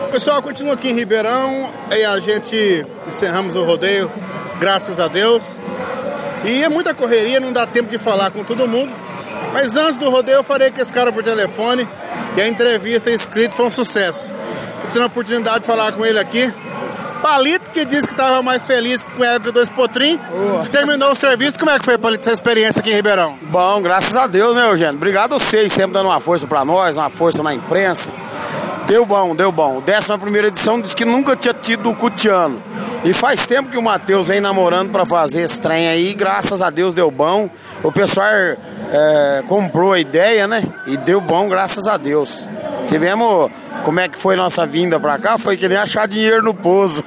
Pessoal, continua aqui em Ribeirão e a gente encerramos o rodeio, graças a Deus. E é muita correria, não dá tempo de falar com todo mundo. Mas antes do rodeio eu falei com esse cara por telefone e a entrevista escrita foi um sucesso. Eu tive a oportunidade de falar com ele aqui. Palito, que disse que estava mais feliz com a do Potrim, terminou o serviço. Como é que foi, Palito, essa experiência aqui em Ribeirão? Bom, graças a Deus, né, Eugênio? Obrigado a vocês, sempre dando uma força pra nós, uma força na imprensa. Deu bom, deu bom. 11ª edição disse que nunca tinha tido o Cutiano. E faz tempo que o Matheus vem namorando pra fazer esse trem aí, graças a Deus deu bom. O pessoal comprou a ideia, né? E deu bom, graças a Deus. Tivemos, como é que foi nossa vinda pra cá? Foi que nem achar dinheiro no pouso.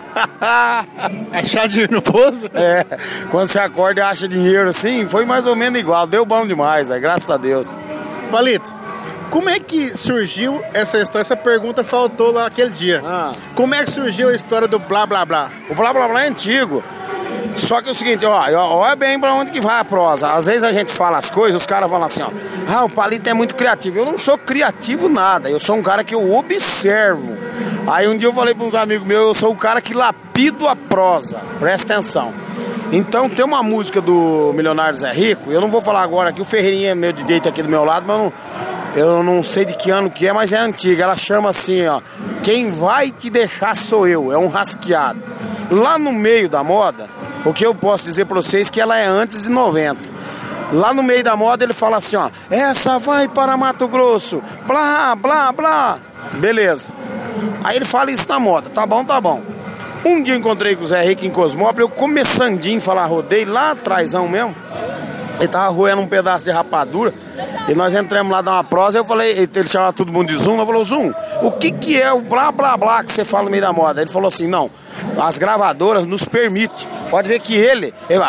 Achar dinheiro no pouso? É, quando você acorda e acha dinheiro assim, foi mais ou menos igual. Deu bom demais, graças a Deus. Palito, como é que surgiu essa história? Essa pergunta faltou lá aquele dia. Como é que surgiu a história do blá blá blá? O blá blá blá é antigo. Só que é o seguinte, olha bem pra onde que vai a prosa. Às vezes a gente fala as coisas, os caras falam assim, o Palito é muito criativo. Eu não sou criativo nada, eu sou um cara que eu observo. Aí um dia eu falei pra uns amigos meus, eu sou o cara que lapido a prosa. Presta atenção. Então tem uma música do Milionário Zé Rico, eu não vou falar agora aqui, o Ferreirinha é meu DJ tá aqui do meu lado, mas eu não sei de que ano que é, mas é antiga. Ela chama assim, Quem vai te deixar sou eu. É um rasqueado. Lá no meio da moda, o que eu posso dizer pra vocês é que ela é antes de 90. Lá no meio da moda ele fala assim, essa vai para Mato Grosso, blá, blá, blá. Beleza. Aí ele fala isso na moda, tá bom, tá bom. Um dia eu encontrei com o Zé Rico em Cosmópolis, eu começandinho a falar rodeio, lá atrásão mesmo. Ele tava roendo um pedaço de rapadura e nós entramos lá dar uma prosa. Eu falei, ele chamava todo mundo de Zoom. Eu falei, Zoom, o que é o blá blá blá que você fala no meio da moda? Ele falou assim, não, as gravadoras nos permitem. Pode ver que ele vai,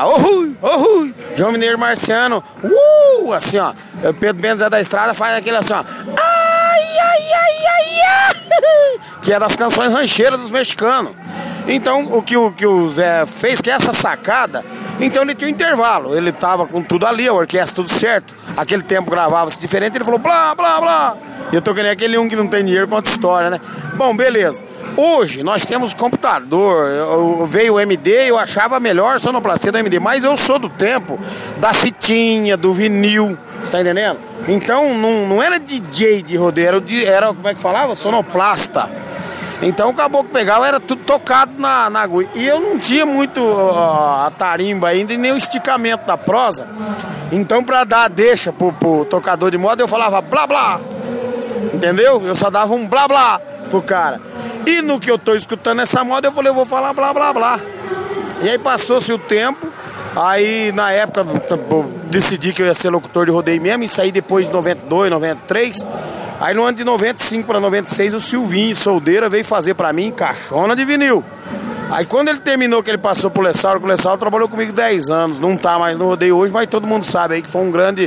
João Mineiro Marciano, assim, Pedro Bento Zé da Estrada faz aquele assim, que é das canções rancheiras dos mexicanos. Então, o que o Zé fez, que é essa sacada, então ele tinha um intervalo, ele tava com tudo ali, a orquestra tudo certo, aquele tempo gravava-se diferente, ele falou blá, blá, blá, e eu tô querendo aquele que não tem dinheiro, conta história, né? Bom, beleza. Hoje nós temos computador, veio o MD, eu achava melhor sonoplastia do MD, mas eu sou do tempo da fitinha, do vinil, você tá entendendo? Então não era DJ de rodeio, era como é que falava? Sonoplasta. Então o caboclo pegava, era tudo tocado na agulha. E eu não tinha muito a tarimba ainda e nem o esticamento da prosa. Então pra dar a deixa pro tocador de moda, eu falava blá blá. Entendeu? Eu só dava um blá blá pro cara. E no que eu tô escutando essa moda, eu falei, eu vou falar blá blá blá. E aí passou-se o tempo. Aí na época eu decidi que eu ia ser locutor de rodeio mesmo. E saí depois de 92, 93. Aí no ano de 95 para 96 o Silvinho Soldeira veio fazer pra mim caixona de vinil. Aí quando ele terminou, que ele passou pro Lessauro, que o Lessauro trabalhou comigo 10 anos, não tá mais no rodeio hoje, mas todo mundo sabe aí que foi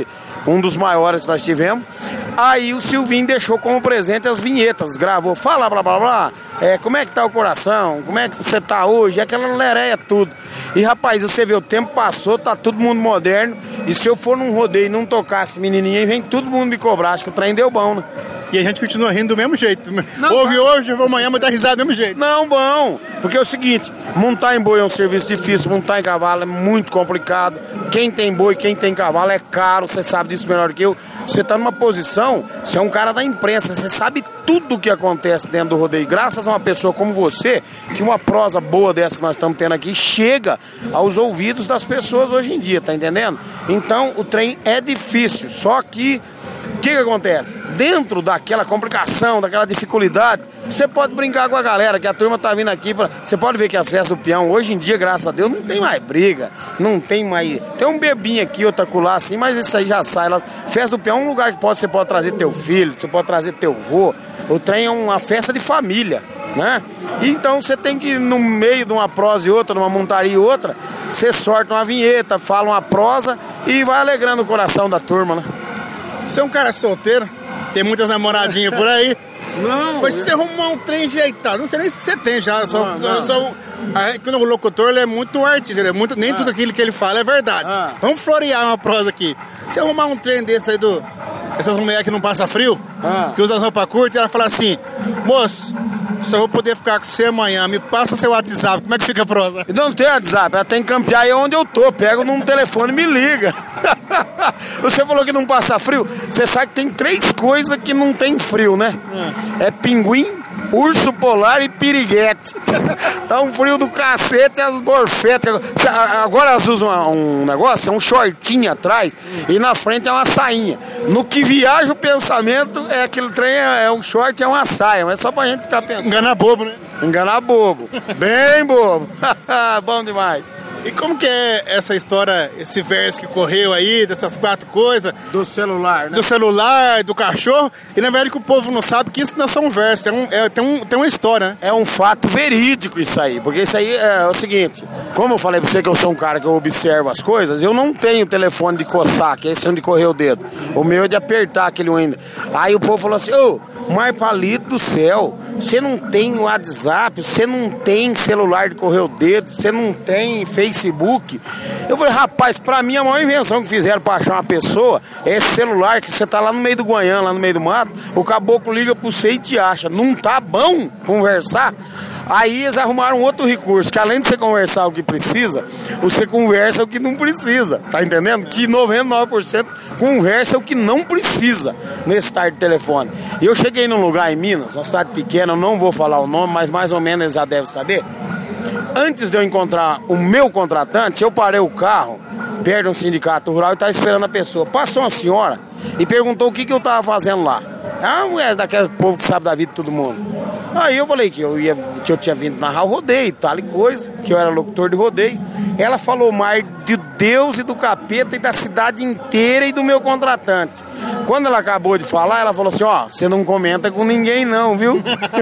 um dos maiores que nós tivemos. Aí o Silvinho deixou como presente as vinhetas, gravou, fala blá blá blá, como é que tá o coração, como é que você tá hoje, aquela lereia tudo. E rapaz, você vê, o tempo passou, tá todo mundo moderno, e se eu for num rodeio e não tocasse menininha, vem todo mundo me cobrar, acho que o trem deu bom, né? E a gente continua rindo do mesmo jeito. Ouve hoje, amanhã, mas dá risada do mesmo jeito. Não, bom, porque é o seguinte, montar em boi é um serviço difícil, montar em cavalo é muito complicado. Quem tem boi, quem tem cavalo é caro, você sabe disso melhor que eu. Você tá numa posição, você é um cara da imprensa, você sabe tudo o que acontece dentro do rodeio. Graças a uma pessoa como você, que uma prosa boa dessa que nós estamos tendo aqui chega aos ouvidos das pessoas hoje em dia, tá entendendo? Então o trem é difícil, só que o que acontece? Dentro daquela complicação, daquela dificuldade, você pode brincar com a galera, que a turma tá vindo aqui você pode ver que as festas do peão, hoje em dia, graças a Deus, não tem mais briga, não tem mais... Tem um bebinho aqui, outro acolá, assim, mas isso aí já sai. Festa do peão é um lugar que você pode trazer teu filho, você pode trazer teu vô. O trem é uma festa de família, né? E então você tem que, no meio de uma prosa e outra, numa montaria e outra, você sorta uma vinheta, fala uma prosa e vai alegrando o coração da turma, né? Você é um cara solteiro, tem muitas namoradinhas por aí. Não. Mas se você arrumar um trem ajeitado, não sei nem se você tem já. Quando o locutor ele é muito artista, ele é muito, nem tudo aquilo que ele fala é verdade. Vamos florear uma prosa aqui. Se arrumar um trem desse aí essas mulheres que não passam frio, que usam roupa curta, e ela fala assim: moço, só vou poder ficar com você amanhã. Me passa seu WhatsApp. Como é que fica a prosa? Não tem WhatsApp, ela tem que campear aí onde eu tô. Pego num telefone e me liga. Você falou que não passa frio. Você sabe que tem 3 coisas que não tem frio, né? É pinguim, urso polar e piriguete. Tá um frio do cacete, as borfetas. Agora elas usam um negócio, é um shortinho atrás e na frente é uma sainha. No que viaja o pensamento, é aquele trem, é um short, é uma saia. Mas é só pra gente ficar pensando. Enganar bobo, né? Enganar bobo. Bem bobo. Bom demais. E como que é essa história, esse verso que correu aí, dessas 4 coisas? Do celular, né? Do celular, do cachorro. E na verdade que o povo não sabe que isso não é só um verso, tem uma história, né? É um fato verídico isso aí, porque isso aí é o seguinte, como eu falei pra você que eu sou um cara que eu observo as coisas, eu não tenho telefone de coçar, que é esse onde correr o dedo. O meu é de apertar aquele Windows. Aí o povo falou assim, mas palito do céu, você não tem WhatsApp, você não tem celular de correr o dedo, você não tem Facebook. Eu falei, rapaz, pra mim a maior invenção que fizeram pra achar uma pessoa é esse celular que você tá lá no meio do Guanhã, lá no meio do mato, o caboclo liga pro você e te acha. Não tá bom conversar? Aí eles arrumaram outro recurso, que além de você conversar o que precisa, você conversa o que não precisa, tá entendendo? Que 99% conversa o que não precisa nesse tal de telefone. E eu cheguei num lugar em Minas, uma cidade pequena, eu não vou falar o nome, mas mais ou menos eles já devem saber. Antes de eu encontrar o meu contratante, eu parei o carro perto de um sindicato rural e estava esperando a pessoa. Passou uma senhora e perguntou o que eu estava fazendo lá. É uma mulher daquele povo que sabe da vida de todo mundo. Aí eu falei que eu tinha vindo narrar o rodeio e tal e coisa, que eu era locutor de rodeio. Ela falou mais de Deus e do capeta e da cidade inteira e do meu contratante. Quando ela acabou de falar, ela falou assim, você não comenta com ninguém não, viu?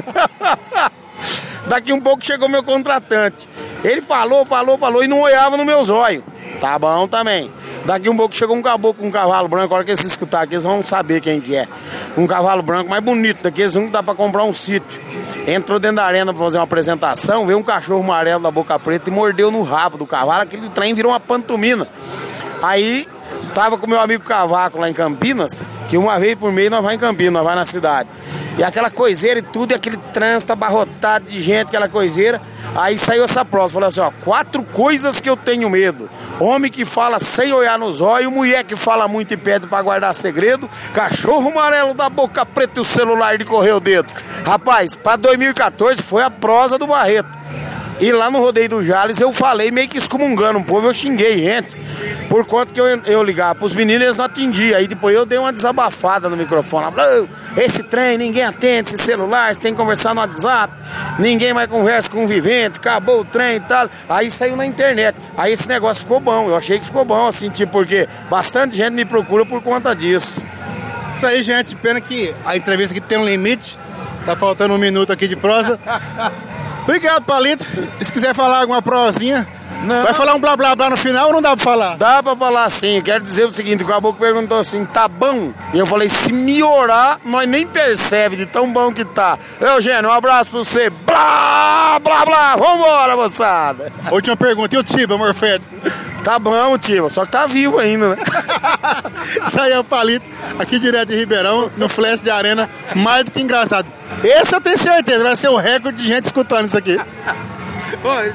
Daqui um pouco chegou meu contratante. Ele falou e não olhava no meu zóio. Tá bom também. Daqui um pouco chegou um caboclo com um cavalo branco. A hora que eles escutar aqui, eles vão saber quem que é. Um cavalo branco mais bonito, daqueles que dá pra comprar um sítio. Entrou dentro da arena pra fazer uma apresentação, veio um cachorro amarelo da boca preta e mordeu no rabo do cavalo. Aquele trem virou uma pantomima. Aí, tava com meu amigo Cavaco lá em Campinas, que uma vez por mês nós vamos em Campinas, nós vamos na cidade. E aquela coiseira e tudo, e aquele trânsito abarrotado de gente, aquela coiseira. Aí saiu essa prova, falou assim, 4 coisas que eu tenho medo. Homem que fala sem olhar nos olhos, mulher que fala muito e pede pra guardar segredo, cachorro amarelo da boca preta e o celular de correr o dedo. Rapaz, pra 2014 foi a prosa do Barreto. E lá no Rodeio do Jales eu falei meio que excomungando um povo, eu xinguei gente. Por conta que eu ligava pros meninos eles não atendiam. Aí depois eu dei uma desabafada no microfone. Esse trem, ninguém atende, esse celular, você tem que conversar no WhatsApp. Ninguém mais conversa com o vivente, acabou o trem e tal. Aí saiu na internet. Aí esse negócio ficou bom. Eu achei que ficou bom, assim, porque bastante gente me procura por conta disso. Isso aí, gente. Pena que a entrevista aqui tem um limite. Tá faltando 1 minuto aqui de prosa. Obrigado, Palito. Se quiser falar alguma prosinha, não. Vai falar um blá blá blá no final ou não dá pra falar? Dá pra falar sim. Quero dizer o seguinte, o caboclo perguntou assim, tá bom? E eu falei, se melhorar, nós nem percebe de tão bom que tá. Eugênio, um abraço pra você. Blá, blá, blá. Vambora, moçada. Última pergunta, e o Tiba, morfético? Tá bom, Tiba, só que tá vivo ainda, né? Isso aí é o Palito, aqui direto de Ribeirão, no Flash de Arena, mais do que engraçado. Esse eu tenho certeza, vai ser o recorde de gente escutando isso aqui.